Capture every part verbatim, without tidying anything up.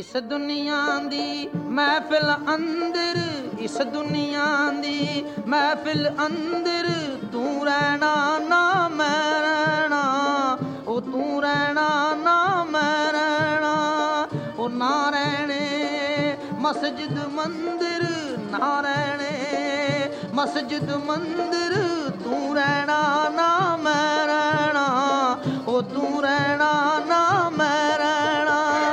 इस दुनिया दी महफिल अंदर, इस दुनिया दी महफिल अंदर तू रहना ना मैं रहना, ओ तू रहना ना मैं रहना। ओ ना रहने मस्जिद मंदिर, ना रहने मस्जिद मंदिर तू रहना ना मैं रहना, ओ तू रहना ना मैं रहना।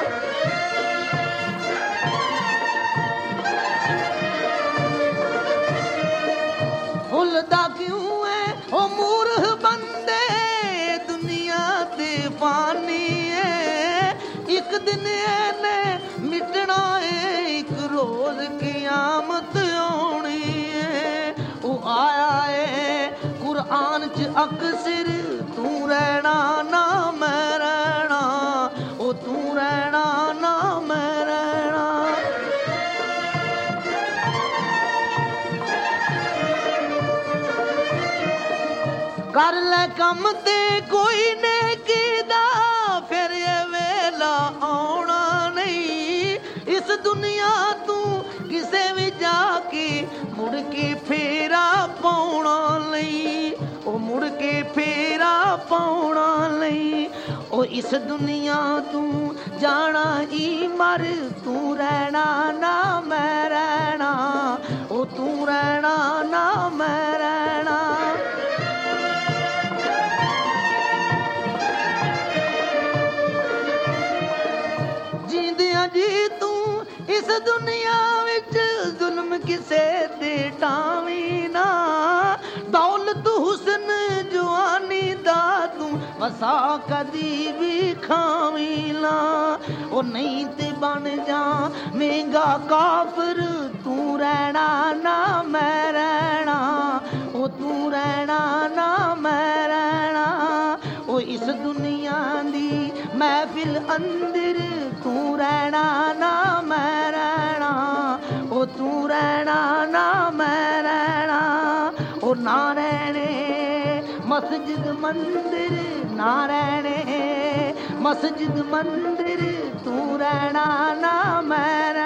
भुलदा क्यों है ओ मूर्ख बंदे, दुनिया ते फानी है, एक दिन एने मिटना है, एक रोज क़यामत आनी है। ओ आया है कुरान च अक्सर तू रहना ना मैं रहना, ओ तू रहना ना मैं रहना। कर ले कम ते कोई नेकी दा, फिर ये वेला आना नहीं। इस दुनिया तू किसे भी जाके मुड़ के फेरा पाउना नहीं, ओ मुड़ के फेरा पाउना नहीं। ओ इस दुनिया तू जाना ही मर, तू रहना ना मैं रहना, ओ तू रहना ना मैं रहना। जी तू इस दुनिया विच जुल्म किसे दे टावी ना, दौलत हुसन जवानी दा तू वसा कदी भी खावी ना। ओ नहीं ते बन जा महंगा काफिर, तू रहना ना मैं रहना, ओ तू रहना ना मैं रहना। ओ इस दुनिया दी महफिल अंदर तू रहना ना मैं रहना, ओ तू रहना ना मैं रहना। ओ ना रहने मस्जिद मंदिर, ना रहने मस्जिद मंदिर तू रहना ना मैं रहना।